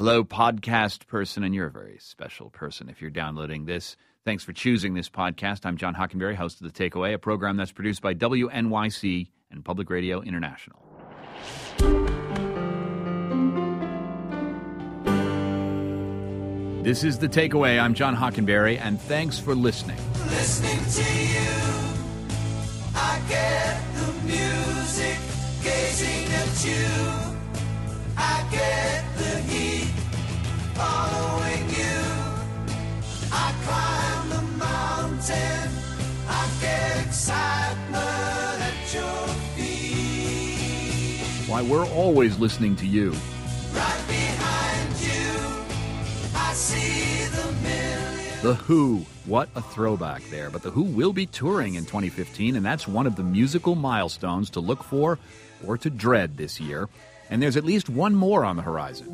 Hello, podcast person, and you're a very special person if you're downloading this. Thanks for choosing this podcast. I'm John Hockenberry, host of The Takeaway, a program that's produced by WNYC and Public Radio International. This is The Takeaway. I'm John Hockenberry, and thanks for listening. Listening to you, I get the music, gazing at you. I get the heat, following you. I climb the mountain, I get excitement at your feet. Why, we're always listening to you. Right behind you, I see the million. The Who. What a throwback there. But The Who will be touring in 2015, and that's one of the musical milestones to look for or to dread this year. And there's at least one more on the horizon.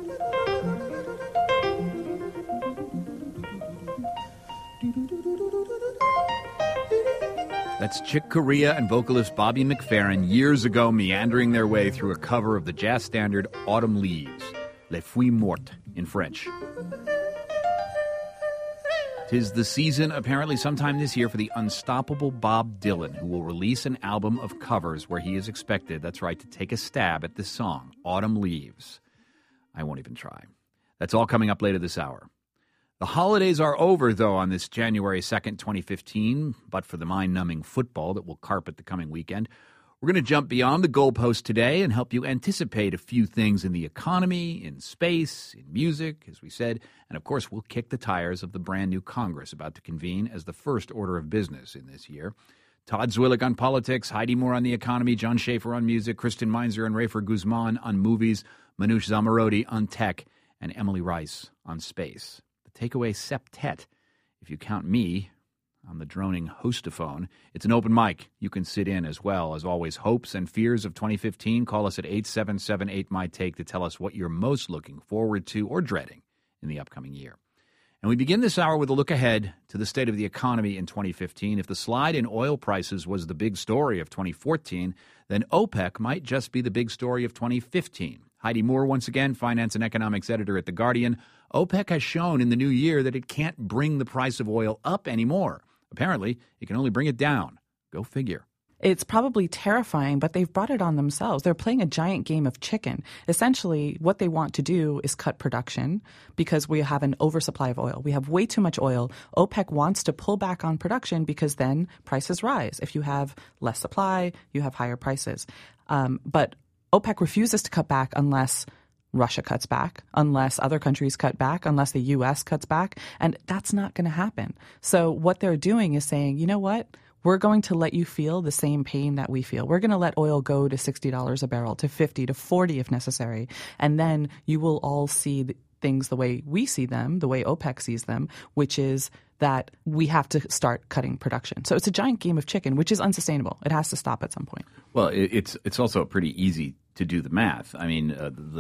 That's Chick Corea and vocalist Bobby McFerrin years ago meandering their way through a cover of the jazz standard Autumn Leaves, Les Feuilles Mortes in French. 'Tis the season, apparently sometime this year, for the unstoppable Bob Dylan, who will release an album of covers where he is expected, that's right, to take a stab at this song, Autumn Leaves. I won't even try. That's all coming up later this hour. The holidays are over, though, on this January 2nd, 2015, but for the mind-numbing football that will carpet the coming weekend. We're going to jump beyond the goalpost today and help you anticipate a few things in the economy, in space, in music, as we said. And, of course, we'll kick the tires of the brand-new Congress about to convene as the first order of business in this year. Todd Zwillig on politics, Heidi Moore on the economy, John Schaefer on music, Kristen Meinzer and Rafer Guzman on movies, Manoush Zomorodi on tech, and Emily Rice on space. The Takeaway Septet, if you count me on the droning hostophone. It's an open mic. You can sit in as well. As always, hopes and fears of 2015. Call us at 877-8MY-TAKE to tell us what you're most looking forward to or dreading in the upcoming year. And we begin this hour with a look ahead to the state of the economy in 2015. If the slide in oil prices was the big story of 2014, then OPEC might just be the big story of 2015. Heidi Moore, once again, finance and economics editor at The Guardian. OPEC has shown in the new year that it can't bring the price of oil up anymore. Apparently, it can only bring it down. Go figure. It's probably terrifying, but they've brought it on themselves. They're playing a giant game of chicken. Essentially, what they want to do is cut production because we have an oversupply of oil. We have way too much oil. OPEC wants to pull back on production because then prices rise. If you have less supply, you have higher prices. But OPEC refuses to cut back unless Russia cuts back, unless other countries cut back, unless the U.S. cuts back, and that's not going to happen. So what they're doing is saying, you know what? We're going to let you feel the same pain that we feel. We're going to let oil go to $60 a barrel, to $50, to $40 if necessary, and then you will all see things the way we see them, the way OPEC sees them, which is that we have to start cutting production. So it's a giant game of chicken, which is unsustainable. It has to stop at some point. Well, it's also pretty easy to do the math. I mean,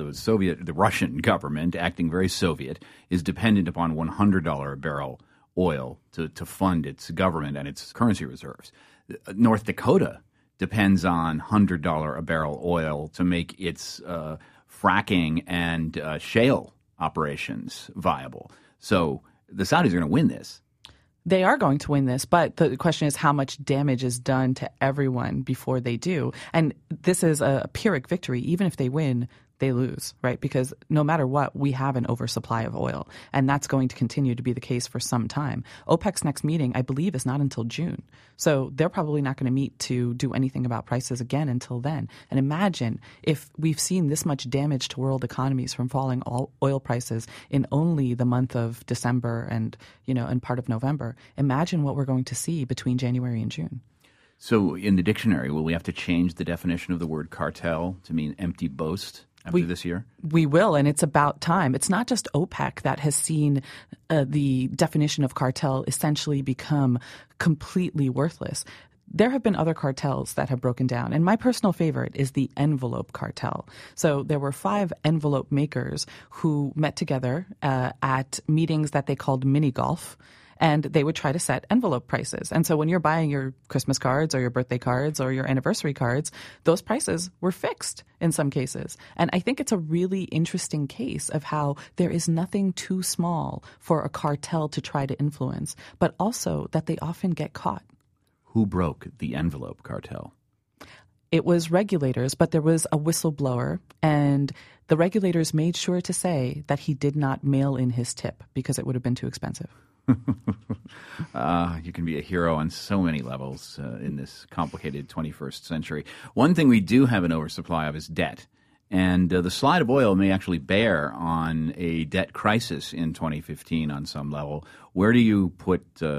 the Russian government, acting very Soviet, is dependent upon $100 a barrel oil to fund its government and its currency reserves. North Dakota depends on $100 a barrel oil to make its fracking and shale operations viable. So the Saudis are going to win this. They are going to win this, but the question is how much damage is done to everyone before they do. And this is a Pyrrhic victory. Even if they win, they lose, right? Because no matter what, we have an oversupply of oil, and that's going to continue to be the case for some time. OPEC's next meeting, I believe, is not until June. So they're probably not going to meet to do anything about prices again until then. And imagine if we've seen this much damage to world economies from falling oil prices in only the month of December and part of November. Imagine what we're going to see between January and June. So in the dictionary, will we have to change the definition of the word cartel to mean empty boast after this year? We will, and it's about time. It's not just OPEC that has seen the definition of cartel essentially become completely worthless. There have been other cartels that have broken down, and my personal favorite is the envelope cartel. So there were 5 envelope makers who met together at meetings that they called mini golf, and they would try to set envelope prices. And so when you're buying your Christmas cards or your birthday cards or your anniversary cards, those prices were fixed in some cases. And I think it's a really interesting case of how there is nothing too small for a cartel to try to influence, but also that they often get caught. Who broke the envelope cartel? It was regulators, but there was a whistleblower, and the regulators made sure to say that he did not mail in his tip because it would have been too expensive. You can be a hero on so many levels in this complicated 21st century. One thing we do have an oversupply of is debt. And the slide of oil may actually bear on a debt crisis in 2015 on some level. Where do you put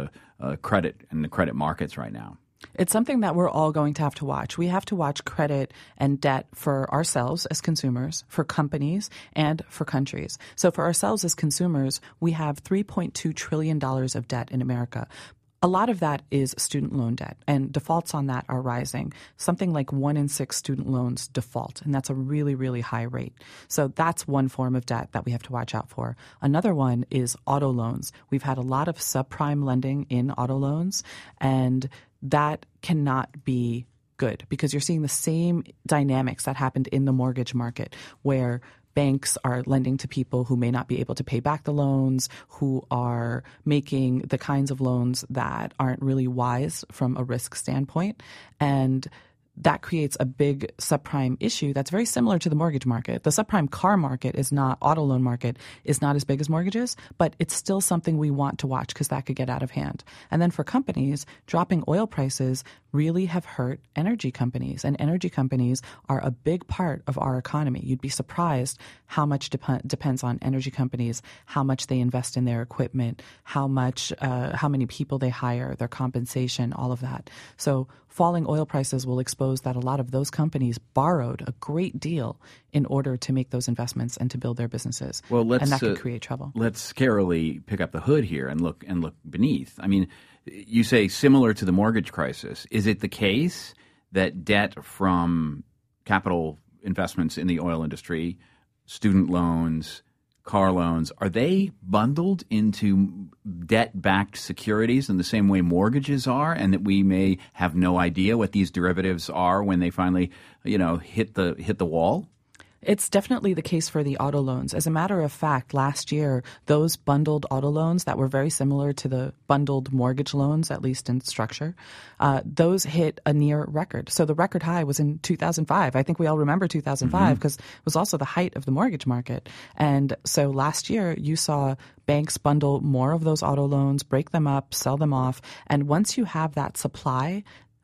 credit in the credit markets right now? It's something that we're all going to have to watch. We have to watch credit and debt for ourselves as consumers, for companies, and for countries. So for ourselves as consumers, we have $3.2 trillion of debt in America. A lot of that is student loan debt, and defaults on that are rising. Something like 1 in 6 student loans default, and that's a really, really high rate. So that's one form of debt that we have to watch out for. Another one is auto loans. We've had a lot of subprime lending in auto loans, and that cannot be good because you're seeing the same dynamics that happened in the mortgage market where banks are lending to people who may not be able to pay back the loans, who are making the kinds of loans that aren't really wise from a risk standpoint. And that creates a big subprime issue that's very similar to the mortgage market. The subprime car market is not, auto loan market is not as big as mortgages, but it's still something we want to watch because that could get out of hand. And then for companies, dropping oil prices really have hurt energy companies. And energy companies are a big part of our economy. You'd be surprised how much depends on energy companies, how much they invest in their equipment, how many people they hire, their compensation, all of that. So falling oil prices will expose that a lot of those companies borrowed a great deal in order to make those investments and to build their businesses. Well, and that could create trouble. Let's scarily pick up the hood here and look beneath. I mean, you say similar to the mortgage crisis. Is it the case that debt from capital investments in the oil industry, student loans, car loans, are they bundled into debt-backed securities in the same way mortgages are, and that we may have no idea what these derivatives are when they finally, hit the wall? It's definitely the case for the auto loans. As a matter of fact, last year, those bundled auto loans that were very similar to the bundled mortgage loans, at least in structure, those hit a near record. So the record high was in 2005. I think we all remember 2005 because it was also the height of the mortgage market. And so last year, you saw banks bundle more of those auto loans, break them up, sell them off. And once you have that supply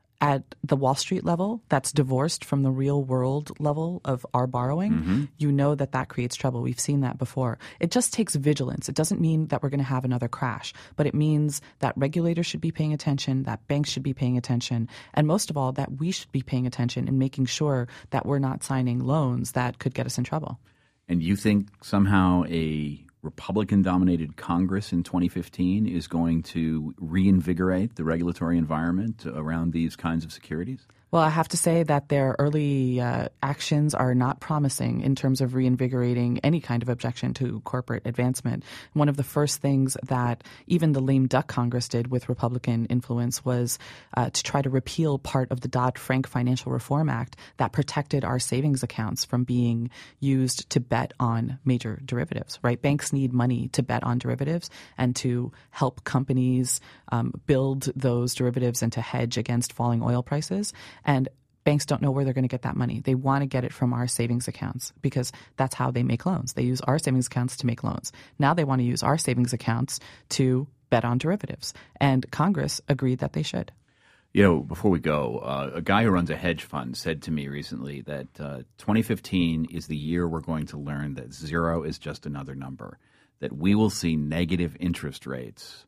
at the Wall Street level that's divorced from the real world level of our borrowing, you know that creates trouble. We've seen that before. It just takes vigilance. It doesn't mean that we're going to have another crash, but it means that regulators should be paying attention, that banks should be paying attention, and most of all, that we should be paying attention and making sure that we're not signing loans that could get us in trouble. And you think somehow a Republican-dominated Congress in 2015 is going to reinvigorate the regulatory environment around these kinds of securities? Well, I have to say that their early actions are not promising in terms of reinvigorating any kind of objection to corporate advancement. One of the first things that even the lame duck Congress did with Republican influence was to try to repeal part of the Dodd-Frank Financial Reform Act that protected our savings accounts from being used to bet on major derivatives, right? Banks need money to bet on derivatives and to help companies build those derivatives and to hedge against falling oil prices. And banks don't know where they're going to get that money. They want to get it from our savings accounts because that's how they make loans. They use our savings accounts to make loans. Now they want to use our savings accounts to bet on derivatives. And Congress agreed that they should. Before we go, a guy who runs a hedge fund said to me recently that 2015 is the year we're going to learn that zero is just another number, that we will see negative interest rates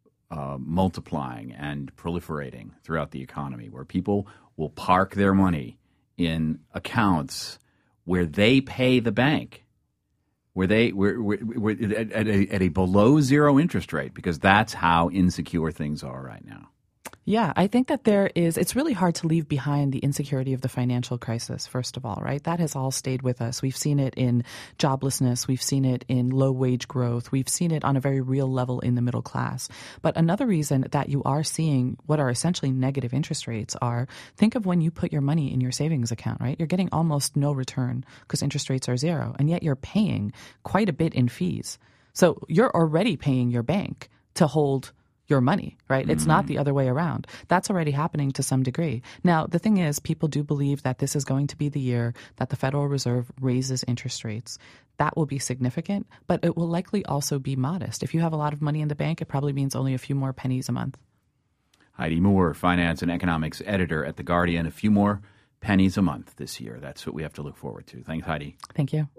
multiplying and proliferating throughout the economy, where people will park their money in accounts where they pay the bank, where at a below zero interest rate, because that's how insecure things are right now. Yeah, I think that it's really hard to leave behind the insecurity of the financial crisis, first of all, right? That has all stayed with us. We've seen it in joblessness. We've seen it in low wage growth. We've seen it on a very real level in the middle class. But another reason that you are seeing what are essentially negative interest rates are, think of when you put your money in your savings account, right? You're getting almost no return because interest rates are zero, and yet you're paying quite a bit in fees. So you're already paying your bank to hold your money, right? It's not the other way around. That's already happening to some degree. Now, the thing is, people do believe that this is going to be the year that the Federal Reserve raises interest rates. That will be significant, but it will likely also be modest. If you have a lot of money in the bank, it probably means only a few more pennies a month. Heidi Moore, finance and economics editor at The Guardian. A few more pennies a month this year. That's what we have to look forward to. Thanks, Heidi. Thank you.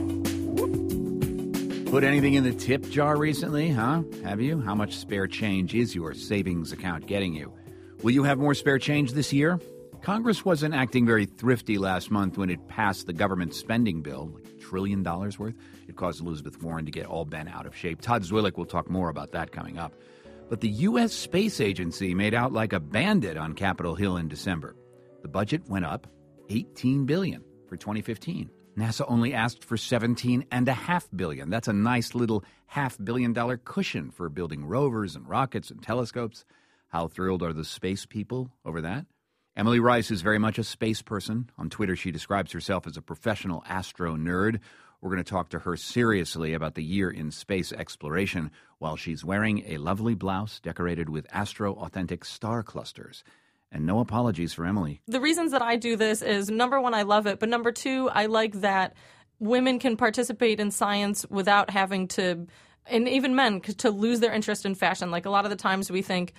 Put anything in the tip jar recently, huh? Have you? How much spare change is your savings account getting you? Will you have more spare change this year? Congress wasn't acting very thrifty last month when it passed the government spending bill, like $1 trillion worth. It caused Elizabeth Warren to get all bent out of shape. Todd Zwillich will talk more about that coming up. But the U.S. Space Agency made out like a bandit on Capitol Hill in December. The budget went up $18 billion for 2015. NASA only asked for $17.5 billion. That's a nice little $500 million cushion for building rovers and rockets and telescopes. How thrilled are the space people over that? Emily Rice is very much a space person. On Twitter, she describes herself as a professional astro nerd. We're going to talk to her seriously about the year in space exploration while she's wearing a lovely blouse decorated with astro-authentic star clusters. And no apologies for Emily. The reasons that I do this is, number one, I love it. But number two, I like that women can participate in science without having to, and even men, to lose their interest in fashion. Like a lot of the times we think,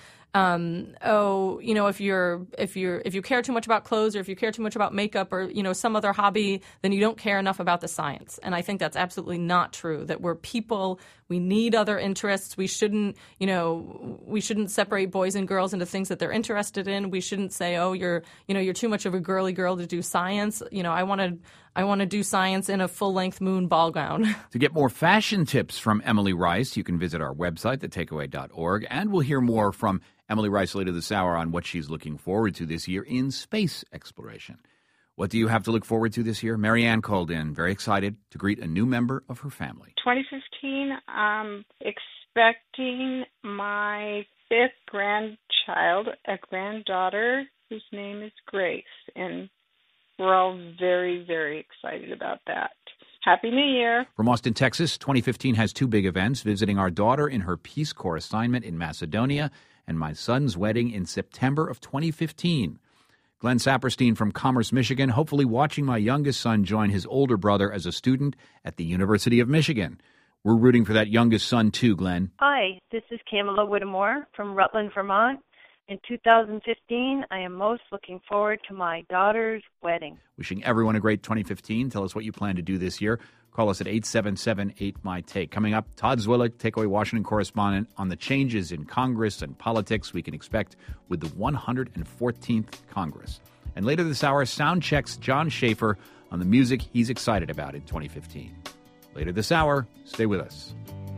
if you care too much about clothes or if you care too much about makeup or, some other hobby, then you don't care enough about the science. And I think that's absolutely not true, that we're people. We need other interests. We shouldn't separate boys and girls into things that they're interested in. We shouldn't say, you're too much of a girly girl to do science. I want to do science in a full-length moon ball gown. To get more fashion tips from Emily Rice, you can visit our website, thetakeaway.org, and we'll hear more from Emily Rice later this hour on what she's looking forward to this year in space exploration. What do you have to look forward to this year? Marianne called in, very excited to greet a new member of her family. 2015, I'm expecting my 5th grandchild, a granddaughter whose name is Grace, and we're all very, very excited about that. Happy New Year. From Austin, Texas, 2015 has 2 big events, visiting our daughter in her Peace Corps assignment in Macedonia and my son's wedding in September of 2015. Glenn Saperstein from Commerce, Michigan, hopefully watching my youngest son join his older brother as a student at the University of Michigan. We're rooting for that youngest son too, Glenn. Hi, this is Kamala Whittemore from Rutland, Vermont. In 2015, I am most looking forward to my daughter's wedding. Wishing everyone a great 2015. Tell us what you plan to do this year. Call us at 877-8MY-TAKE. Coming up, Todd Zwillich, Takeaway Washington correspondent, on the changes in Congress and politics we can expect with the 114th Congress. And later this hour, sound checks John Schaefer on the music he's excited about in 2015. Later this hour, stay with us.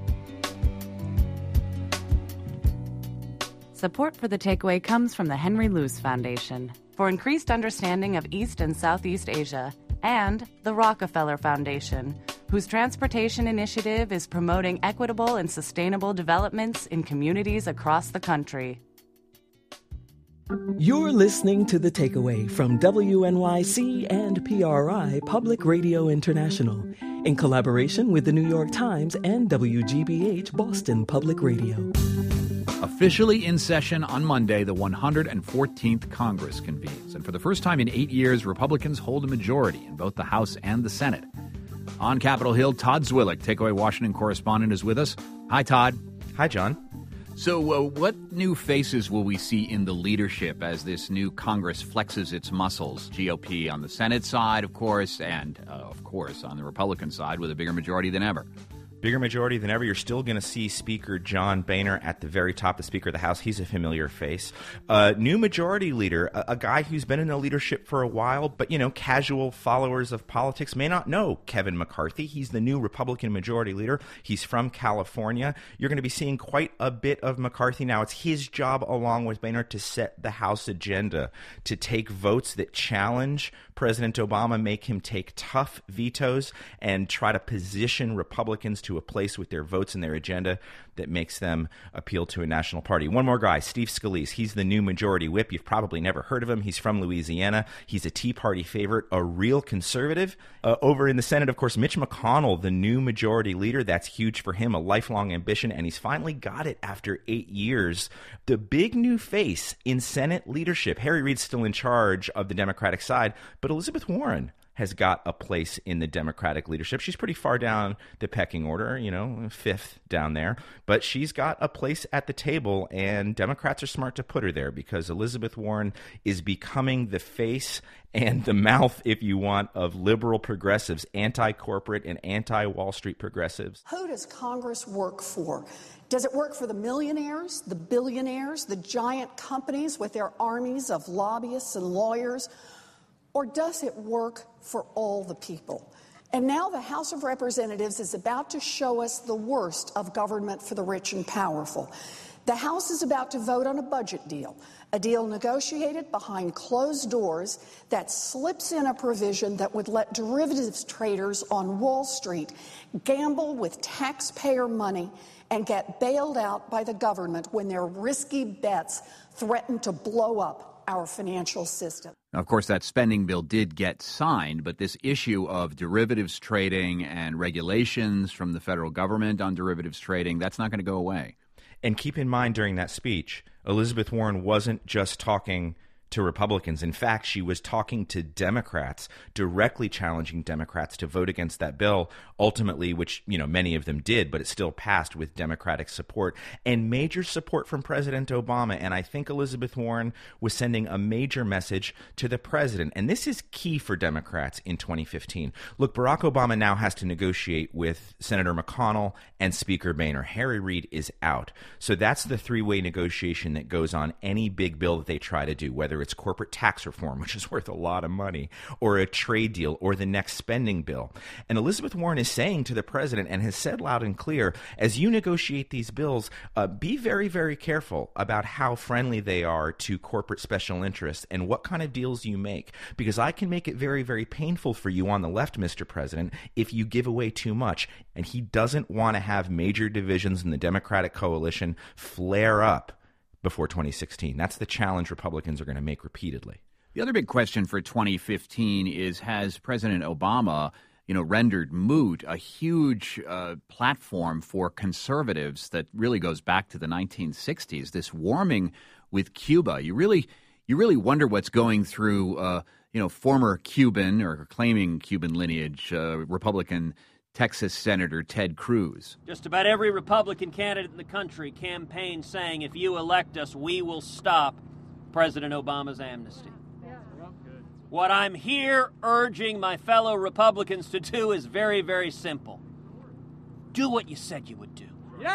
Support for The Takeaway comes from the Henry Luce Foundation for increased understanding of East and Southeast Asia, and the Rockefeller Foundation, whose transportation initiative is promoting equitable and sustainable developments in communities across the country. You're listening to The Takeaway from WNYC and PRI Public Radio International, in collaboration with the New York Times and WGBH Boston Public Radio. Officially in session on Monday, the 114th Congress convenes. And for the first time in 8 years, Republicans hold a majority in both the House and the Senate. On Capitol Hill, Todd Zwillich, Takeaway Washington correspondent, is with us. Hi, Todd. Hi, John. So what new faces will we see in the leadership as this new Congress flexes its muscles? GOP on the Senate side, of course, and, of course, on the Republican side with a bigger majority than ever. Bigger majority than ever. You're still going to see Speaker John Boehner at the very top, the Speaker of the House. He's a familiar face. New majority leader, a guy who's been in the leadership for a while, but, casual followers of politics may not know Kevin McCarthy. He's the new Republican majority leader. He's from California. You're going to be seeing quite a bit of McCarthy now. It's his job, along with Boehner, to set the House agenda, to take votes that challenge President Obama, make him take tough vetoes, and try to position Republicans to a place with their votes and their agenda that makes them appeal to a national party. One more guy, Steve Scalise. He's the new majority whip. You've probably never heard of him. He's from Louisiana. He's a Tea Party favorite, a real conservative. Over in the Senate, of course, Mitch McConnell, the new majority leader. That's huge for him, a lifelong ambition, and he's finally got it after 8 years. The big new face in Senate leadership. Harry Reid's still in charge of the Democratic side, but Elizabeth Warren has got a place in the Democratic leadership. She's pretty far down the pecking order, 5th down there. But she's got a place at the table, and Democrats are smart to put her there because Elizabeth Warren is becoming the face and the mouth, if you want, of liberal progressives, anti-corporate and anti-Wall Street progressives. Who does Congress work for? Does it work for the millionaires, the billionaires, the giant companies with their armies of lobbyists and lawyers? Or does it work for all the people? And now the House of Representatives is about to show us the worst of government for the rich and powerful. The House is about to vote on a budget deal, a deal negotiated behind closed doors that slips in a provision that would let derivatives traders on Wall Street gamble with taxpayer money and get bailed out by the government when their risky bets threaten to blow up our financial system. Now, of course, that spending bill did get signed, but this issue of derivatives trading and regulations from the federal government on derivatives trading, that's not going to go away. And keep in mind, during that speech, Elizabeth Warren wasn't just talking to Republicans. In fact, she was talking to Democrats, directly challenging Democrats to vote against that bill, ultimately, which, many of them did, but it still passed with Democratic support and major support from President Obama. And I think Elizabeth Warren was sending a major message to the president. And this is key for Democrats in 2015. Look, Barack Obama now has to negotiate with Senator McConnell and Speaker Boehner. Harry Reid is out. So that's the three-way negotiation that goes on any big bill that they try to do, whether it's corporate tax reform, which is worth a lot of money, or a trade deal, or the next spending bill. And Elizabeth Warren is saying to the president, and has said loud and clear, as you negotiate these bills, be very, very careful about how friendly they are to corporate special interests and what kind of deals you make. Because I can make it very, very painful for you on the left, Mr. President, if you give away too much. And he doesn't want to have major divisions in the Democratic coalition flare up before 2016. That's the challenge Republicans are going to make repeatedly. The other big question for 2015 is, has President Obama, rendered moot a huge platform for conservatives that really goes back to the 1960s, this warming with Cuba? You really wonder what's going through, former Cuban or claiming Cuban lineage Republican Texas Senator Ted Cruz. Just about every Republican candidate in the country campaigned saying, if you elect us, we will stop President Obama's amnesty. What I'm here urging my fellow Republicans to do is very, very simple. Do what you said you would do.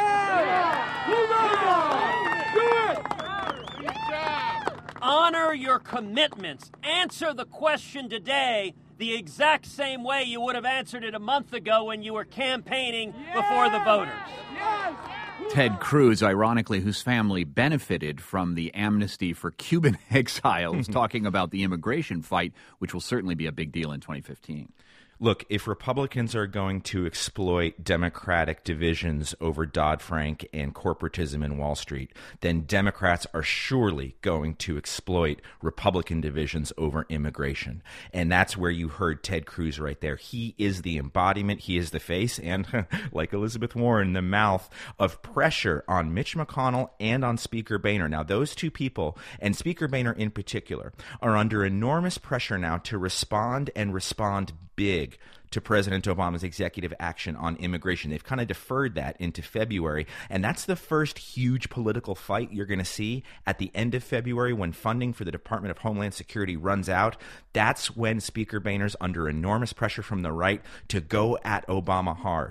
Honor your commitments. Answer the question today the exact same way you would have answered it a month ago when you were campaigning before the voters. Ted Cruz, ironically, whose family benefited from the amnesty for Cuban exiles, talking about the immigration fight, which will certainly be a big deal in 2015. Look, if Republicans are going to exploit Democratic divisions over Dodd-Frank and corporatism in Wall Street, then Democrats are surely going to exploit Republican divisions over immigration. And that's where you heard Ted Cruz right there. He is the embodiment, he is the face, and like Elizabeth Warren, the mouth of pressure on Mitch McConnell and on Speaker Boehner. Now, those two people, and Speaker Boehner in particular, are under enormous pressure now to respond and respond big to President Obama's executive action on immigration. They've kind of deferred that into February, and that's the first huge political fight you're going to see at the end of February when funding for the Department of Homeland Security runs out. That's when Speaker Boehner's under enormous pressure from the right to go at Obama hard.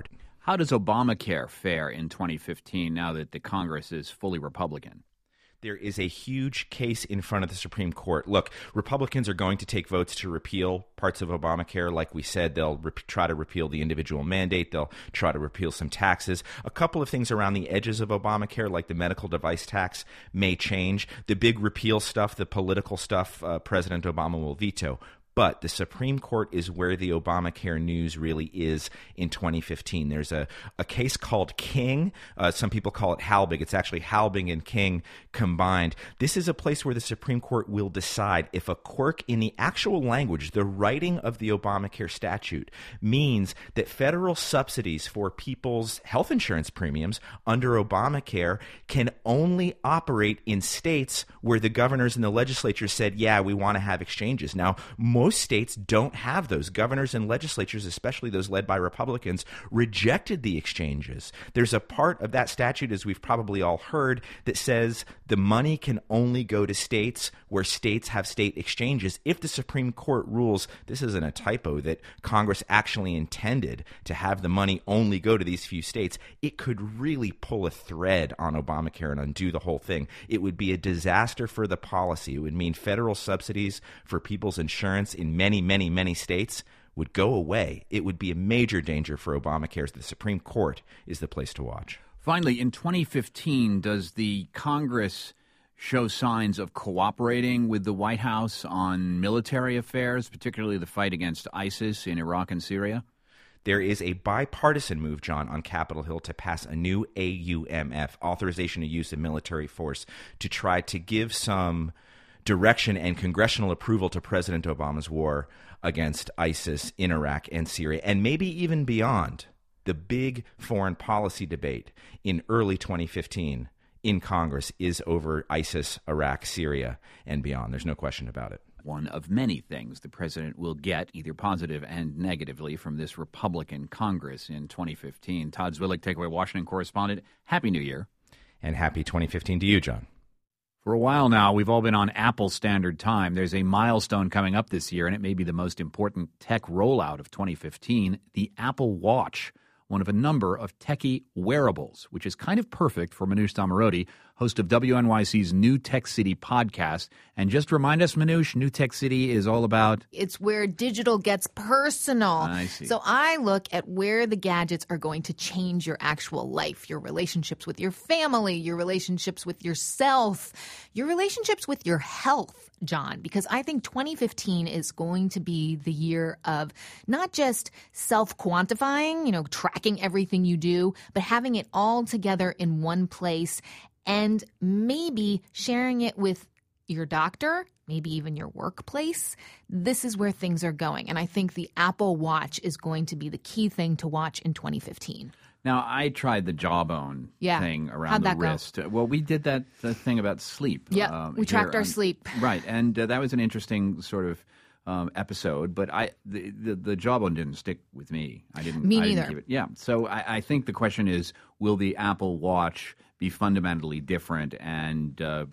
How does Obamacare fare in 2015 now that the Congress is fully Republican? There is a huge case in front of the Supreme Court. Look, Republicans are going to take votes to repeal parts of Obamacare. Like we said, they'll try to repeal the individual mandate. They'll try to repeal some taxes. A couple of things around the edges of Obamacare, like the medical device tax, may change. The big repeal stuff, the political stuff, President Obama will veto. But the Supreme Court is where the Obamacare news really is in 2015. There's a case called King. Some people call it Halbig. It's actually Halbig and King combined. This is a place where the Supreme Court will decide if a quirk in the actual language, the writing of the Obamacare statute, means that federal subsidies for people's health insurance premiums under Obamacare can only operate in states where the governors and the legislature said, yeah, we want to have exchanges. Now, most states don't have those. Governors and legislatures, especially those led by Republicans, rejected the exchanges. There's a part of that statute, as we've probably all heard, that says the money can only go to states where states have state exchanges. If the Supreme Court rules, this isn't a typo, that Congress actually intended to have the money only go to these few states, it could really pull a thread on Obamacare and undo the whole thing. It would be a disaster for the policy. It would mean federal subsidies for people's insurance in many, many, many states would go away. It would be a major danger for Obamacare. The Supreme Court is the place to watch. Finally, in 2015, does the Congress show signs of cooperating with the White House on military affairs, particularly the fight against ISIS in Iraq and Syria? There is a bipartisan move, John, on Capitol Hill to pass a new AUMF, authorization to use of military force, to try to give some direction and congressional approval to President Obama's war against ISIS in Iraq and Syria, and maybe even beyond. The big foreign policy debate in early 2015 in Congress is over ISIS, Iraq, Syria, and beyond. There's no question about it. One of many things the president will get, either positive and negatively, from this Republican Congress in 2015. Todd Zwillich, Takeaway Washington correspondent, Happy New Year. And happy 2015 to you, John. For a while now, we've all been on Apple Standard Time. There's a milestone coming up this year, and it may be the most important tech rollout of 2015, the Apple Watch, one of a number of techie wearables, which is kind of perfect for Manoush Zomorodi, host of WNYC's New Tech City podcast. And just remind us, Manoush, New Tech City is all about... It's where digital gets personal. I see. So I look at where the gadgets are going to change your actual life, your relationships with your family, your relationships with yourself, your relationships with your health, John, because I think 2015 is going to be the year of not just self-quantifying, tracking everything you do, but having it all together in one place and maybe sharing it with your doctor, maybe even your workplace. This is where things are going. And I think the Apple Watch is going to be the key thing to watch in 2015. Now, I tried the Jawbone thing around How'd the that go? wrist. Well, we did that thing about sleep. Yeah, we tracked our sleep. Right, and that was an interesting sort of episode, but the Jawbone didn't stick with me. Me neither. Keep it. Yeah, so I think the question is, will the Apple Watch be fundamentally different and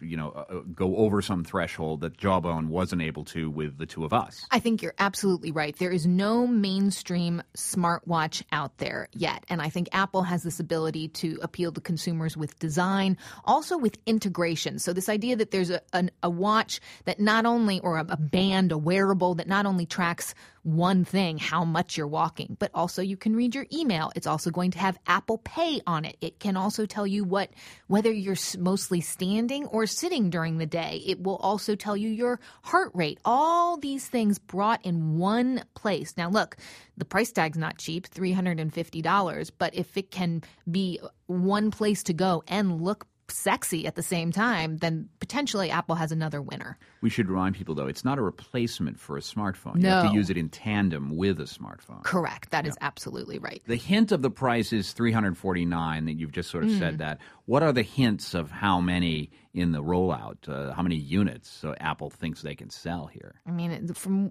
go over some threshold that Jawbone wasn't able to with the two of us? I think you're absolutely right. There is no mainstream smartwatch out there yet, and I think Apple has this ability to appeal to consumers with design, also with integration. So this idea that there's a watch that not only, or a band, a wearable that not only tracks one thing, how much you're walking, but also you can read your email. It's also going to have Apple Pay on it. It can also tell you whether you're mostly standing or sitting during the day. It will also tell you your heart rate. All these things brought in one place. Now, look, the price tag's not cheap, $350, but if it can be one place to go and look sexy at the same time, then potentially Apple has another winner. We should remind people, though, it's not a replacement for a smartphone. No. You have to use it in tandem with a smartphone. Correct. That is absolutely right. The hint of the price is $349, that you've just sort of said that. What are the hints of how many in the rollout, how many units Apple thinks they can sell here? I mean,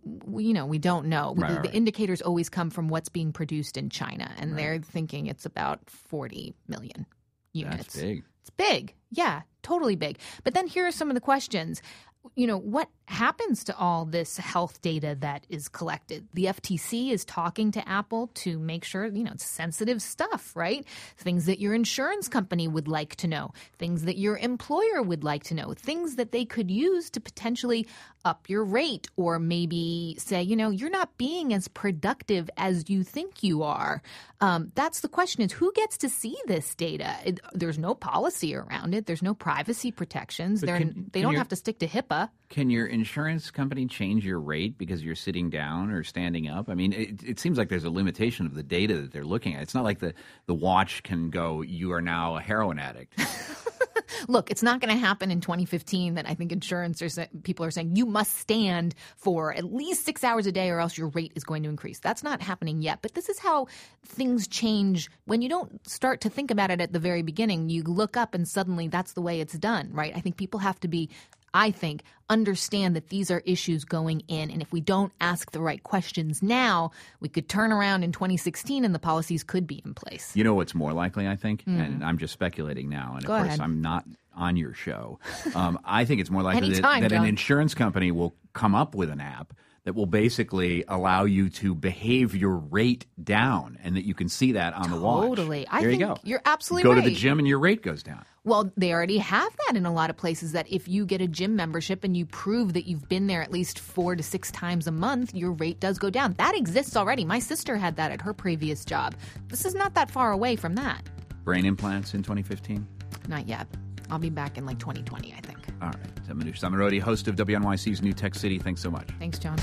we don't know. The indicators always come from what's being produced in China, and they're thinking it's about 40 million units. That's big. It's big. Yeah, totally big. But then here are some of the questions. what happens to all this health data that is collected? The FTC is talking to Apple to make sure, it's sensitive stuff, right? Things that your insurance company would like to know, things that your employer would like to know, things that they could use to potentially up your rate or maybe say, you're not being as productive as you think you are. That's the question, is who gets to see this data? There's no policy around it. There's no privacy protections. They don't have to stick to HIPAA. Can your insurance company change your rate because you're sitting down or standing up? I mean, it seems like there's a limitation of the data that they're looking at. It's not like the watch can go, you are now a heroin addict. Look, it's not going to happen in 2015 that I think people are saying you must stand for at least 6 hours a day or else your rate is going to increase. That's not happening yet. But this is how things change. When you don't start to think about it at the very beginning, you look up and suddenly that's the way it's done, right? I think people have to understand that these are issues going in. And if we don't ask the right questions now, we could turn around in 2016 and the policies could be in place. You know what's more likely, I think? And I'm just speculating now. And of course, ahead. I'm not on your show. I think it's more likely Anytime, that an John. insurance company will come up with an app that will basically allow you to behave your rate down and that you can see that on the watch. Totally. I There think you go. you're absolutely Go right. to the gym and your rate goes down. Well, they already have that in a lot of places, that if you get a gym membership and you prove that you've been there at least 4 to 6 times a month, your rate does go down. That exists already. My sister had that at her previous job. This is not that far away from that. Brain implants in 2015? Not yet. I'll be back in 2020, I think. All right. Manoush Zomorodi, host of WNYC's New Tech City. Thanks so much. Thanks, John.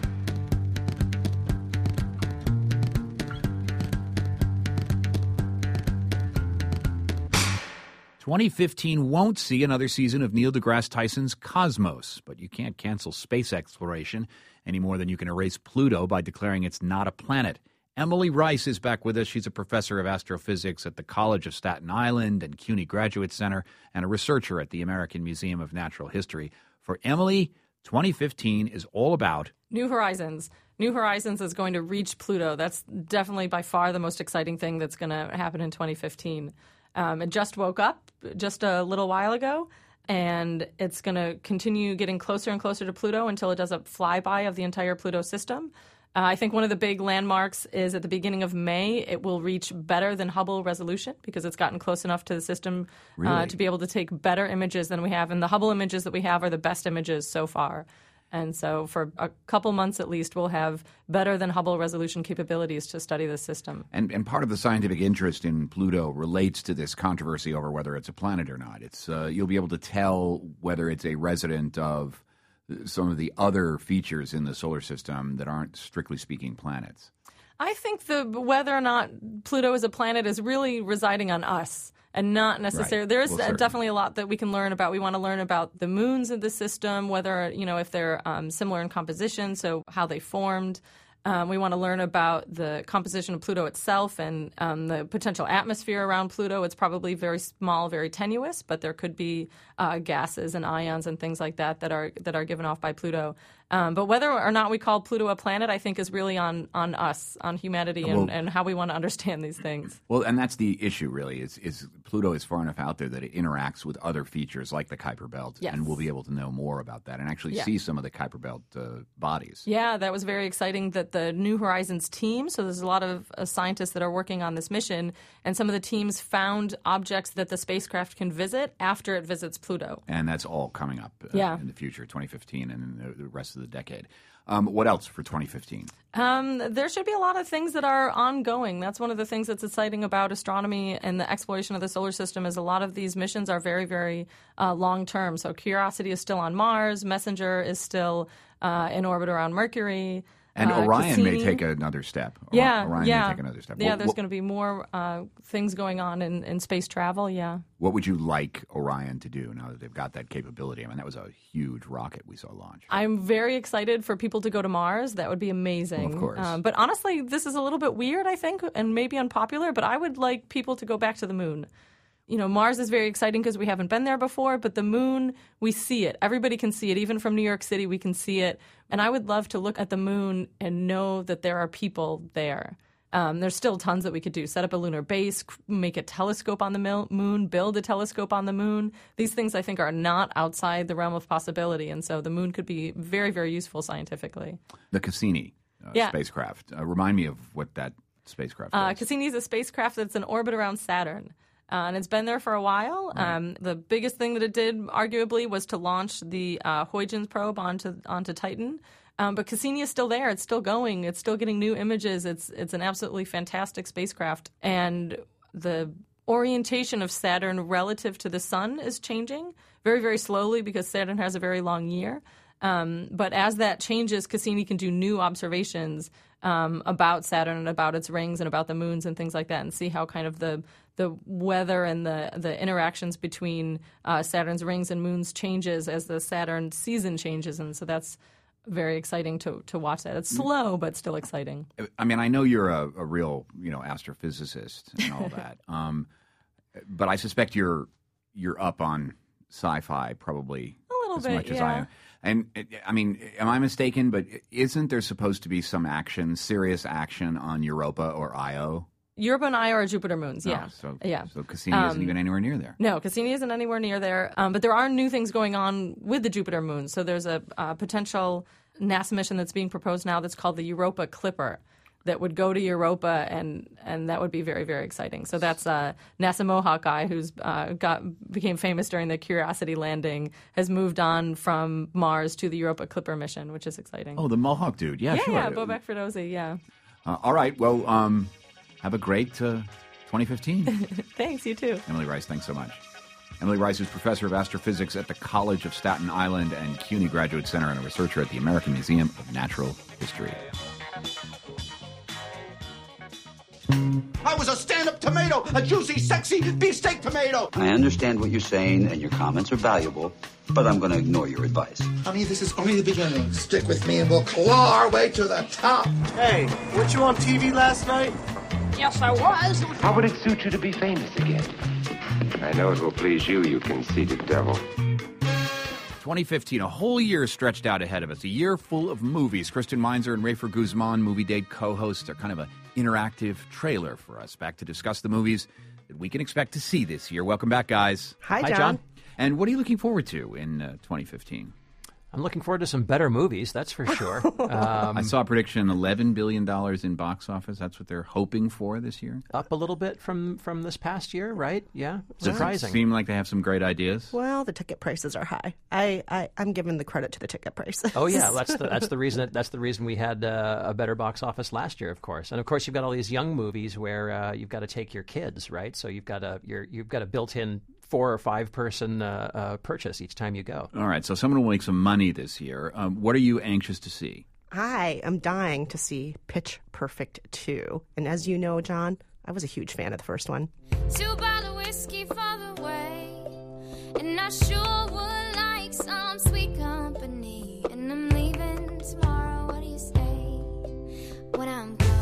2015 won't see another season of Neil deGrasse Tyson's Cosmos, but you can't cancel space exploration any more than you can erase Pluto by declaring it's not a planet. Emily Rice is back with us. She's a professor of astrophysics at the College of Staten Island and CUNY Graduate Center and a researcher at the American Museum of Natural History. For Emily, 2015 is all about New Horizons. New Horizons is going to reach Pluto. That's definitely by far the most exciting thing that's going to happen in 2015. It just woke up just a little while ago, and it's going to continue getting closer and closer to Pluto until it does a flyby of the entire Pluto system. I think one of the big landmarks is at the beginning of May, it will reach better than Hubble resolution because it's gotten close enough to the system to be able to take better images than we have. And the Hubble images that we have are the best images so far. And so for a couple months at least, we'll have better than Hubble resolution capabilities to study this system. And part of the scientific interest in Pluto relates to this controversy over whether it's a planet or not. It's you'll be able to tell whether it's a resident of some of the other features in the solar system that aren't, strictly speaking, planets. I think whether or not Pluto is a planet is really residing on us. And not necessarily. Right. There is Well, definitely a lot that we can learn about. We want to learn about the moons of the system, whether, if they're similar in composition, so how they formed. We want to learn about the composition of Pluto itself and the potential atmosphere around Pluto. It's probably very small, very tenuous, but there could be gases and ions and things like that are given off by Pluto. But whether or not we call Pluto a planet, I think, is really on us, on humanity, and how we want to understand these things. Well, and that's the issue, really, is Pluto is far enough out there that it interacts with other features like the Kuiper Belt, Yes. and we'll be able to know more about that and actually see some of the Kuiper Belt bodies. Yeah, that was very exciting that the New Horizons team, so there's a lot of scientists that are working on this mission, and some of the teams found objects that the spacecraft can visit after it visits Pluto. And that's all coming up in the future, 2015 and in the rest of the decade. What else for 2015? There should be a lot of things that are ongoing. That's one of the things that's exciting about astronomy and the exploration of the solar system is a lot of these missions are very, very long-term. So Curiosity is still on Mars. Messenger is still in orbit around Mercury. And Orion Cassini. may take another step. Orion may take another step. Yeah, there's going to be more things going on in space travel, yeah. What would you like Orion to do now that they've got that capability? I mean, that was a huge rocket we saw launch. I'm very excited for people to go to Mars. That would be amazing. Well, of course. But honestly, this is a little bit weird, I think, and maybe unpopular, but I would like people to go back to the moon. Mars is very exciting because we haven't been there before, but the moon, we see it. Everybody can see it. Even from New York City, we can see it. And I would love to look at the moon and know that there are people there. There's still tons that we could do. Set up a lunar base, make a telescope on the moon, build a telescope on the moon. These things, I think, are not outside the realm of possibility, and so the moon could be very, very useful scientifically. The Cassini spacecraft. Remind me of what that spacecraft is. Cassini is a spacecraft that's in orbit around Saturn. And it's been there for a while. Right. The biggest thing that it did, arguably, was to launch the Huygens probe onto Titan. But Cassini is still there. It's still going. It's still getting new images. It's an absolutely fantastic spacecraft. And the orientation of Saturn relative to the sun is changing very, very slowly because Saturn has a very long year. But as that changes, Cassini can do new observations about Saturn and about its rings and about the moons and things like that, and see how kind of the weather and the interactions between Saturn's rings and moons changes as the Saturn season changes. And so that's very exciting to watch that. It's slow, but still exciting. I mean, I know you're a real, astrophysicist and all that, but I suspect you're up on sci-fi probably a little as bit, much as I am. And, I mean, am I mistaken, but isn't there supposed to be some action, serious action on Europa or Io? Europa and Io are Jupiter moons, yeah. So Cassini isn't even anywhere near there. No, Cassini isn't anywhere near there. But there are new things going on with the Jupiter moons. So there's a potential NASA mission that's being proposed now that's called the Europa Clipper that would go to Europa, and that would be very, very exciting. So that's NASA Mohawk guy who's became famous during the Curiosity landing, has moved on from Mars to the Europa Clipper mission, which is exciting. Oh, the Mohawk dude. Yeah, sure. Yeah, Bobek Ferdowsi, yeah. All right, well, have a great 2015. Thanks, you too. Emily Rice, thanks so much. Emily Rice is professor of astrophysics at the College of Staten Island and CUNY Graduate Center and a researcher at the American Museum of Natural History. I was a stand-up tomato, a juicy, sexy beefsteak tomato. I understand what you're saying, and your comments are valuable, but I'm going to ignore your advice. Honey, this is only the beginning. Stick with me and we'll claw our way to the top. Hey, weren't you on TV last night? Yes, I was. How would it suit you to be famous again? I know it will please you, you conceited devil. 2015, a whole year stretched out ahead of us. A year full of movies. Kristen Meinzer and Rafer Guzman, Movie Date co-hosts, are kind of an interactive trailer for us, back to discuss the movies that we can expect to see this year. Welcome back, guys. Hi, John. And what are you looking forward to in 2015? I'm looking forward to some better movies, that's for sure. I saw a prediction, $11 billion in box office. That's what they're hoping for this year. Up a little bit from this past year, right? Yeah, Does surprising. it seem like they have some great ideas? Well, the ticket prices are high. I'm giving the credit to the ticket prices. Oh yeah, that's the reason. That's the reason we had a better box office last year, of course. And of course, you've got all these young movies where you've got to take your kids, right? So you've got a built-in 4 or 5 person purchase each time you go. All right, so someone will make some money this year. What are you anxious to see? I am dying to see Pitch Perfect 2. And as you know, John, I was a huge fan of the first one. 2 bottle whiskey for the way, and I sure would like some sweet company. And I'm leaving tomorrow. What do you say? When I'm gone.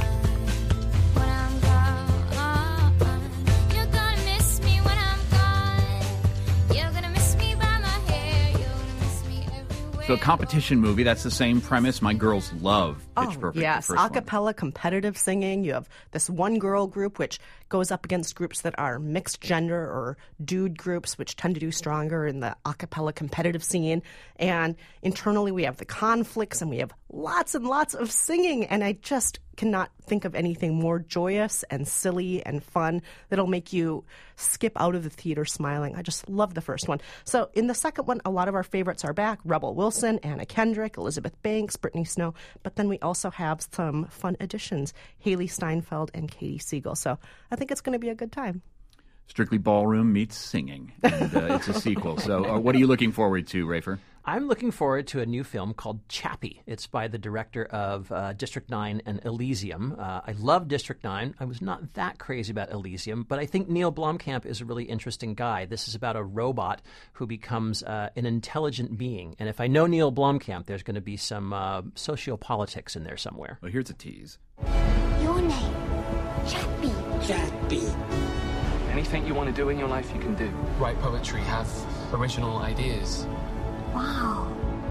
So a competition movie, that's the same premise. My girls love Pitch Perfect. Yes, a cappella competitive singing. You have this one girl group which goes up against groups that are mixed gender or dude groups, which tend to do stronger in the a cappella competitive scene. And internally we have the conflicts and we have lots and lots of singing. And I just cannot think of anything more joyous and silly and fun that'll make you skip out of the theater smiling. I just love the first one. So in the second one, a lot of our favorites are back. Rebel Wilson, Anna Kendrick, Elizabeth Banks, Brittany Snow. But then we also have some fun additions, Haley Steinfeld and Katie Siegel. So I think it's going to be a good time. Strictly Ballroom meets singing. And, it's a sequel. So what are you looking forward to, Rafer? I'm looking forward to a new film called Chappie. It's by the director of District 9 and Elysium. I love District 9. I was not that crazy about Elysium, but I think Neil Blomkamp is a really interesting guy. This is about a robot who becomes an intelligent being. And if I know Neil Blomkamp, there's going to be some sociopolitics in there somewhere. Well, here's a tease. Your name, Chappie. Chappie. Anything you want to do in your life, you can do. Write poetry, have original ideas. Wow.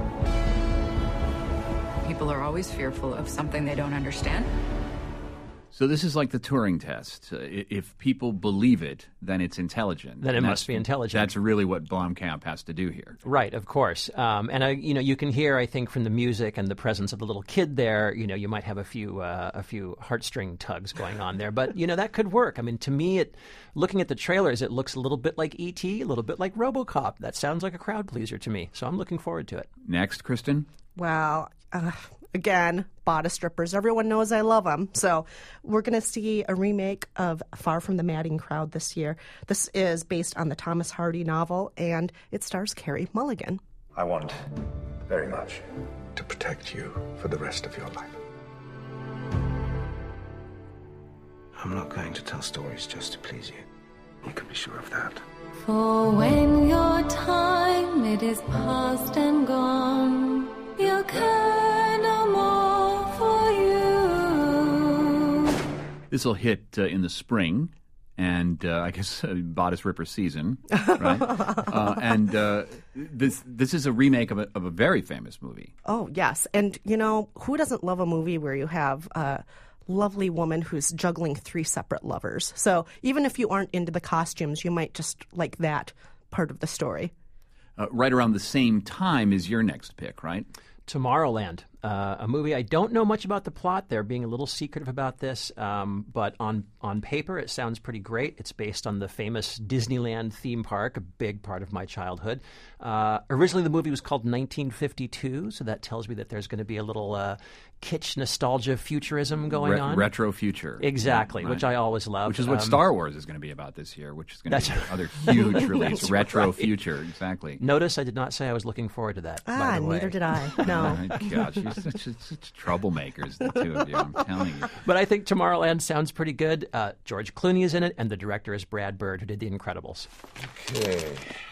People are always fearful of something they don't understand. So this is like the Turing test. If people believe it, then it's intelligent. Then it must be intelligent. That's really what Blomkamp has to do here. Right, of course. And you can hear, I think, from the music and the presence of the little kid there, you might have a few heartstring tugs going on there. But, that could work. I mean, to me, looking at the trailers, it looks a little bit like E.T., a little bit like RoboCop. That sounds like a crowd pleaser to me. So I'm looking forward to it. Next, Kristen? Well, again, bodice strippers. Everyone knows I love them. So we're going to see a remake of Far from the Madding Crowd this year. This is based on the Thomas Hardy novel, and it stars Carey Mulligan. I want very much to protect you for the rest of your life. I'm not going to tell stories just to please you. You can be sure of that. For when your time it is past and gone, you care no more for you. This will hit in the spring, and I guess bodice ripper season, right? This is a remake of a very famous movie. Oh, yes. And, who doesn't love a movie where you have a lovely woman who's juggling 3 separate lovers? So even if you aren't into the costumes, you might just like that part of the story. Right around the same time is your next pick, right? Tomorrowland, a movie I don't know much about the plot. They're being a little secretive about this, but on paper it sounds pretty great. It's based on the famous Disneyland theme park, a big part of my childhood. Originally the movie was called 1952, so that tells me that there's going to be a little kitsch nostalgia futurism going on. Retro future. Exactly, right. Which I always loved. Which is what Star Wars is going to be about this year, which is going to be another huge release. Retro right. future, exactly. Notice I did not say I was looking forward to that. by the way. Neither did I. No. Oh, gosh, you're such troublemakers, the two of you, I'm telling you. But I think Tomorrowland sounds pretty good. George Clooney is in it, and the director is Brad Bird, who did The Incredibles. Okay.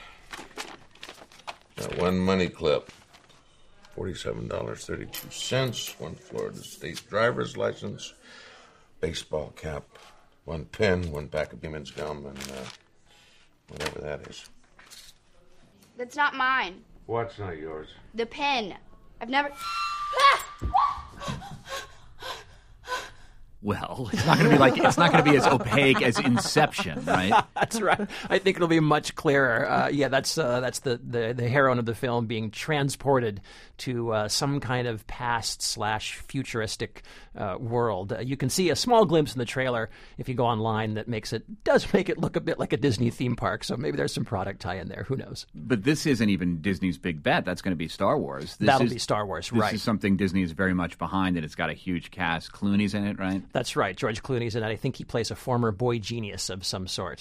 Got one money clip. $47.32, one Florida State driver's license, baseball cap, one pen, one pack of Beeman's gum, and whatever that is. That's not mine. What's not yours? The pen. I've never... Well, it's not going to be as opaque as Inception, right? That's right. I think it'll be much clearer. That's the heroine of the film being transported to some kind of past/futuristic world. You can see a small glimpse in the trailer if you go online that does make it look a bit like a Disney theme park. So maybe there's some product tie in there. Who knows? But this isn't even Disney's big bet. That's going to be Star Wars. That'll be Star Wars, right? This is something Disney is very much behind, and it's got a huge cast. Clooney's in it, right? That's right. George Clooney's in it. I think he plays a former boy genius of some sort.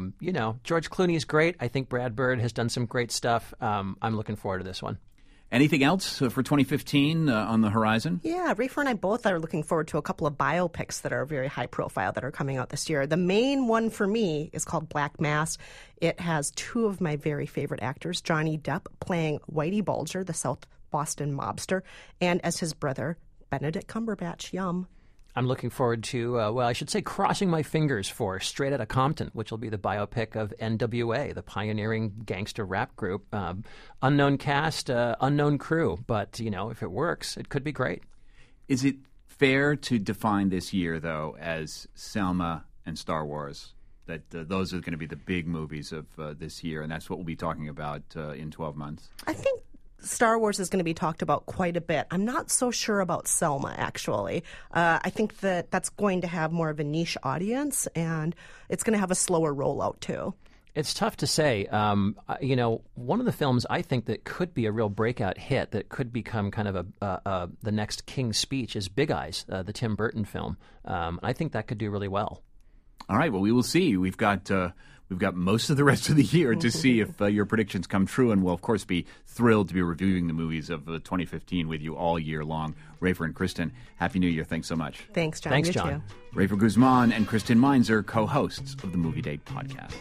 George Clooney's great. I think Brad Bird has done some great stuff. I'm looking forward to this one. Anything else for 2015 on the horizon? Yeah, Rafer and I both are looking forward to a couple of biopics that are very high profile that are coming out this year. The main one for me is called Black Mass. It has 2 of my very favorite actors, Johnny Depp playing Whitey Bulger, the South Boston mobster, and as his brother, Benedict Cumberbatch. Yum. I'm looking forward to, crossing my fingers for Straight Outta Compton, which will be the biopic of NWA, the pioneering gangster rap group. Unknown cast, unknown crew, but, if it works, it could be great. Is it fair to define this year, though, as Selma and Star Wars? That those are going to be the big movies of this year, and that's what we'll be talking about in 12 months? I think Star Wars is going to be talked about quite a bit. I'm not so sure about Selma, actually. I think that's going to have more of a niche audience, and it's going to have a slower rollout, too. It's tough to say. One of the films I think that could be a real breakout hit, that could become kind of the next King's Speech, is Big Eyes, the Tim Burton film. I think that could do really well. All right. Well, we will see. We've got most of the rest of the year to see if your predictions come true, and we'll, of course, be thrilled to be reviewing the movies of 2015 with you all year long. Rafer and Kristen, Happy New Year. Thanks so much. Thanks, John. Thanks, You John. too. Rafer Guzman and Kristen Meinzer, co-hosts of the Movie Date podcast.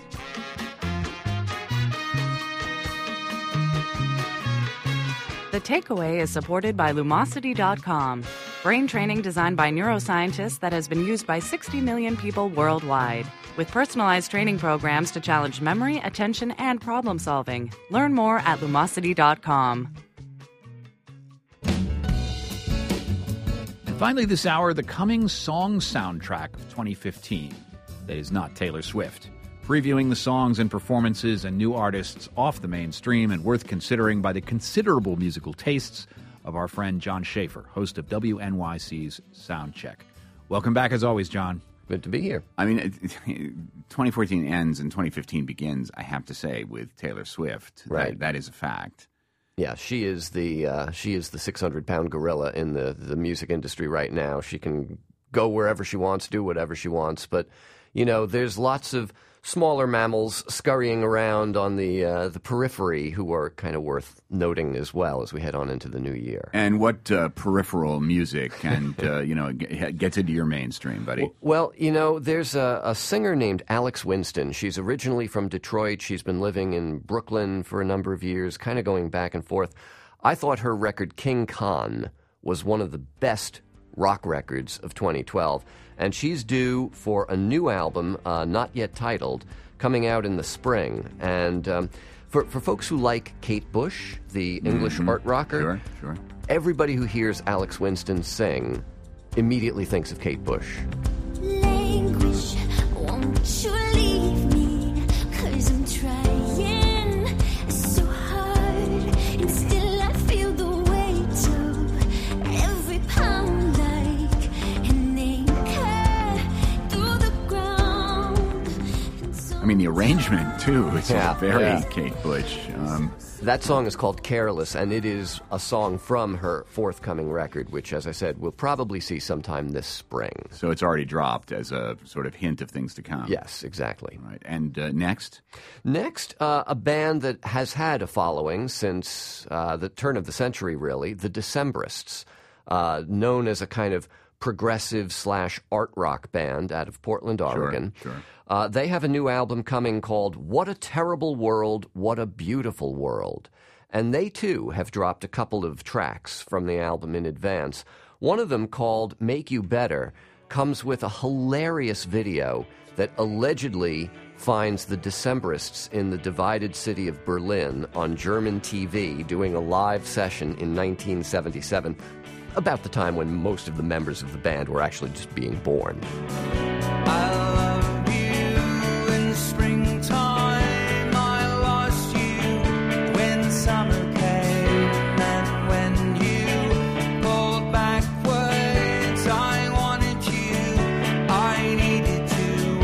The Takeaway is supported by Lumosity.com. Brain training designed by neuroscientists that has been used by 60 million people worldwide. With personalized training programs to challenge memory, attention, and problem solving. Learn more at Lumosity.com. Finally this hour, the coming song soundtrack of 2015 that is not Taylor Swift. Previewing the songs and performances and new artists off the mainstream and worth considering by the considerable musical tastes of our friend John Schaefer, host of WNYC's Soundcheck. Welcome back as always, John. Good to be here. I mean, 2014 ends and 2015 begins, I have to say, with Taylor Swift. Right. That is a fact. Yeah, she is the 600-pound gorilla in the music industry right now. She can go wherever she wants, do whatever she wants. But, you know, there's lots of smaller mammals scurrying around on the periphery who are kind of worth noting as well as we head on into the new year. And what peripheral music and gets into your mainstream, buddy? Well, you know, there's a singer named Alex Winston. She's originally from Detroit. She's been living in Brooklyn for a number of years, kind of going back and forth. I thought her record King Khan was one of the best rock records of 2012. And she's due for a new album, not yet titled, coming out in the spring. And for folks who like Kate Bush, the English art rocker, sure. Everybody who hears Alex Winston sing immediately thinks of Kate Bush. Languish, won't you leave me? 'Cause I'm trying so hard, and still I feel the weight of every pound. I mean, the arrangement, too, is very Kate Bush. That song is called Careless, and it is a song from her forthcoming record, which, as I said, we'll probably see sometime this spring. So it's already dropped as a sort of hint of things to come. Yes, exactly. Right. And next? Next, a band that has had a following since the turn of the century, really, the Decemberists, known as a kind of progressive/art rock band out of Portland, Oregon. Sure. They have a new album coming called What a Terrible World, What a Beautiful World. And they, too, have dropped a couple of tracks from the album in advance. One of them, called Make You Better, comes with a hilarious video that allegedly finds the Decemberists in the divided city of Berlin on German TV doing a live session in 1977, about the time when most of the members of the band were actually just being born. I loved you in springtime, I lost you when summer came, and when you pulled backwards, I wanted you, I needed to,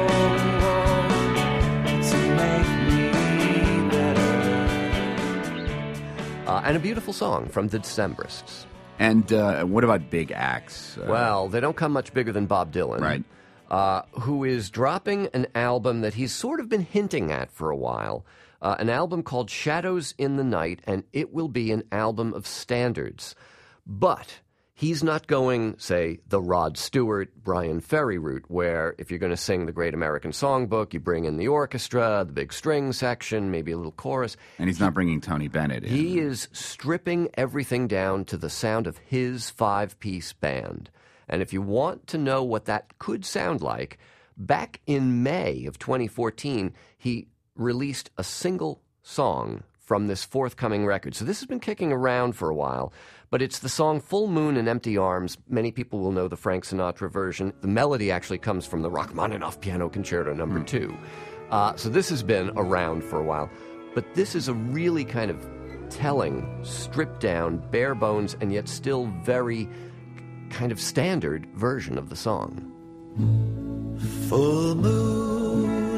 to make me better. And a beautiful song from the Decemberists. And what about big acts? Well, they don't come much bigger than Bob Dylan. Right. Who is dropping an album that he's sort of been hinting at for a while, an album called Shadows in the Night, and it will be an album of standards. But he's not going, say, the Rod Stewart, Brian Ferry route, where if you're going to sing the Great American Songbook, you bring in the orchestra, the big string section, maybe a little chorus. And he's not bringing Tony Bennett in. He is stripping everything down to the sound of his five-piece band. And if you want to know what that could sound like, back in May of 2014, he released a single song from this forthcoming record. So this has been kicking around for a while, but it's the song Full Moon and Empty Arms. Many people will know the Frank Sinatra version. The melody actually comes from the Rachmaninoff Piano Concerto No. 2. So this has been around for a while. But this is a really kind of telling, stripped down, bare bones, and yet still very kind of standard version of the song. Full moon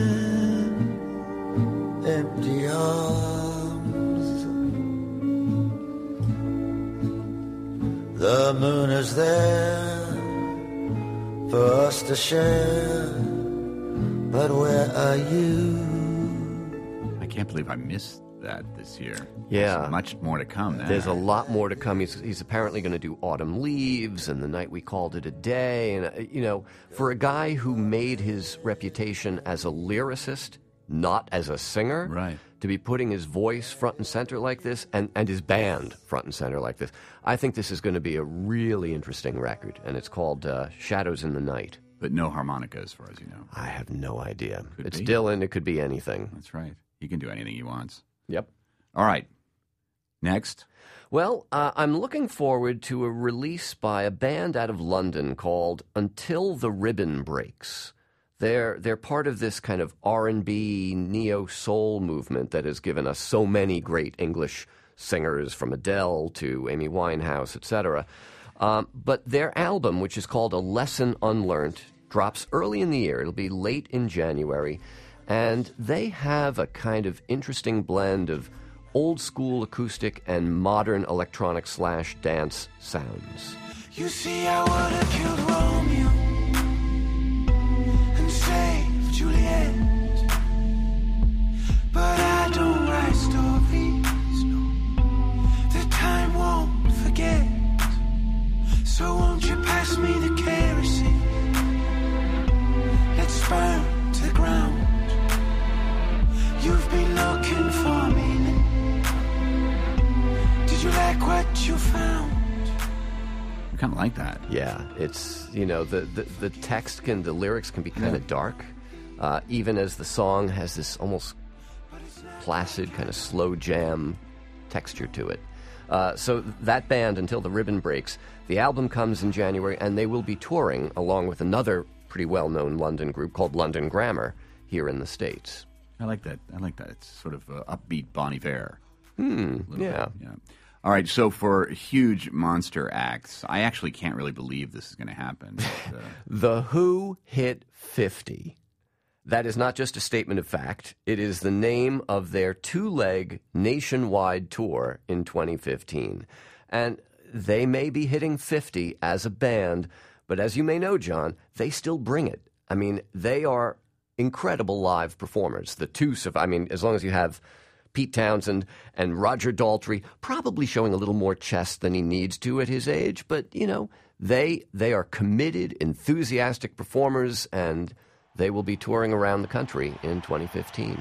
and empty arms, the moon is there for us to share, but where are you? I can't believe I missed that this year. Yeah. There's much more to come. There's a lot more to come. He's apparently going to do Autumn Leaves and The Night We Called It a Day. And, you know, for a guy who made his reputation as a lyricist, not as a singer, right, to be putting his voice front and center like this and his band front and center like this, I think this is going to be a really interesting record. And it's called Shadows in the Night. But no harmonica, as far as you know. I have no idea. It's be. Dylan. It could be anything. That's right. He can do anything he wants. Yep. All right. Next? Well, I'm looking forward to a release by a band out of London called Until the Ribbon Breaks. They're part of this kind of R&B neo-soul movement that has given us so many great English singers, from Adele to Amy Winehouse, etc. But their album, which is called A Lesson Unlearned, drops early in the year. It'll be late in January. And they have a kind of interesting blend of old-school acoustic and modern electronic/dance sounds. You see, I would have killed Romeo and saved Juliet, but I don't write stories, no. The time won't forget. So won't you pass me the kerosene? Let's burn to the ground. You've been looking for me. Did you like what you found? I kind of like that. Yeah, it's, the text the lyrics can be kind of dark, even as the song has this almost placid kind of slow jam texture to it. So that band, Until the Ribbon Breaks, the album comes in January, and they will be touring along with another pretty well-known London group called London Grammar here in the States. I like that. It's sort of upbeat Bon Iver. Yeah. All right, so for huge monster acts, I actually can't really believe this is going to happen. But, The Who hit 50. That is not just a statement of fact. It is the name of their two-leg nationwide tour in 2015. And they may be hitting 50 as a band, but as you may know, John, they still bring it. I mean, they are incredible live performers. The two, as long as you have Pete Townsend and Roger Daltrey, probably showing a little more chest than he needs to at his age, but, they are committed, enthusiastic performers, and they will be touring around the country in 2015.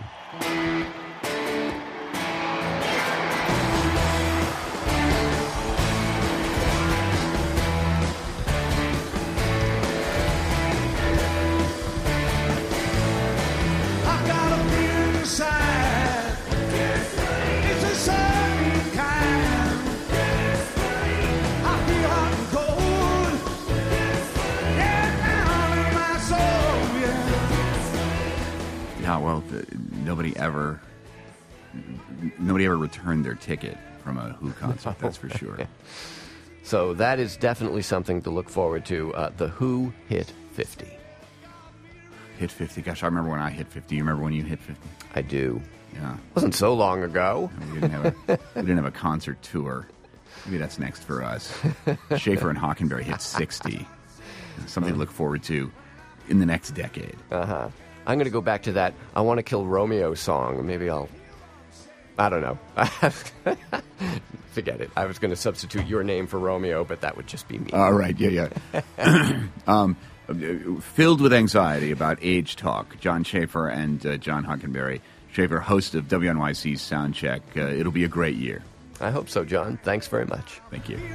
Nobody ever returned their ticket from a Who concert, that's for sure. So that is definitely something to look forward to. The Who hit 50. Hit 50. Gosh, I remember when I hit 50. You remember when you hit 50? I do. Yeah. Wasn't so long ago. We didn't have a concert tour. Maybe that's next for us. Schaefer and Hockenberry hit 60. Something to look forward to in the next decade. Uh-huh. I'm going to go back to that I Want to Kill Romeo song. Maybe I don't know. Forget it. I was going to substitute your name for Romeo, but that would just be me. All right, yeah. Filled with anxiety about age talk, John Schaefer and John Hockenberry. Schaefer, host of WNYC's Soundcheck. It'll be a great year. I hope so, John. Thanks very much. Thank you.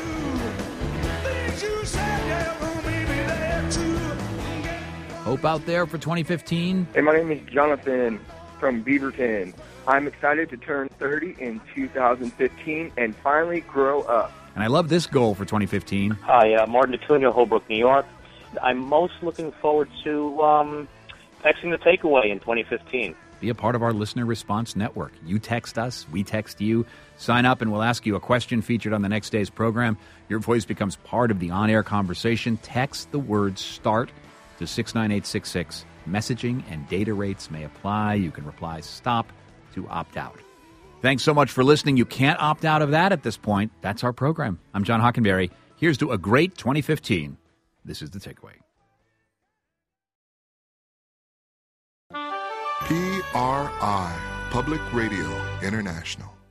Hope out there for 2015? Hey, my name is Jonathan from Beaverton. I'm excited to turn 30 in 2015 and finally grow up. And I love this goal for 2015. Hi, Martin Acuna, Holbrook, New York. I'm most looking forward to texting the takeaway in 2015. Be a part of our listener response network. You text us, we text you. Sign up and we'll ask you a question featured on the next day's program. Your voice becomes part of the on-air conversation. Text the word START to 69866. Messaging and data rates may apply. You can reply STOP to opt out. Thanks so much for listening. You can't opt out of that at this point. That's our program. I'm John Hockenberry. Here's to a great 2015. This is The Takeaway. PRI, Public Radio International.